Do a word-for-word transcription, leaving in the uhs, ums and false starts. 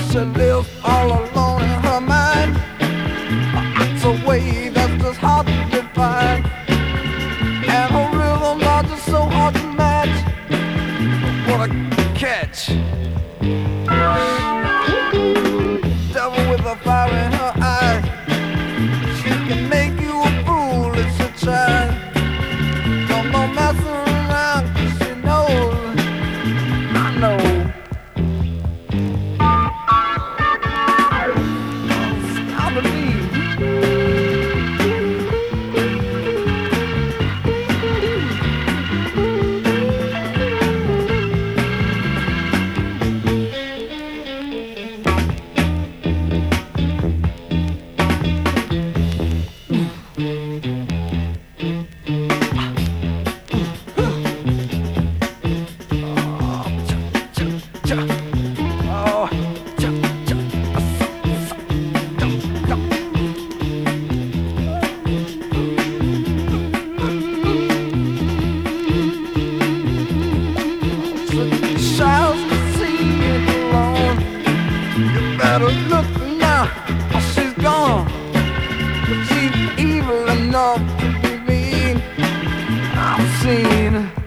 She lives all alone in her mind. It's a way that's just hard to define. And her rhythms are just so hard to match. What a catch. Devil with a fire in her eye. She can make you a fool if she tries. Don't go messing around 'cause she knows. I know. Better look now, she's gone. But she's evil enough to be mean. I've seen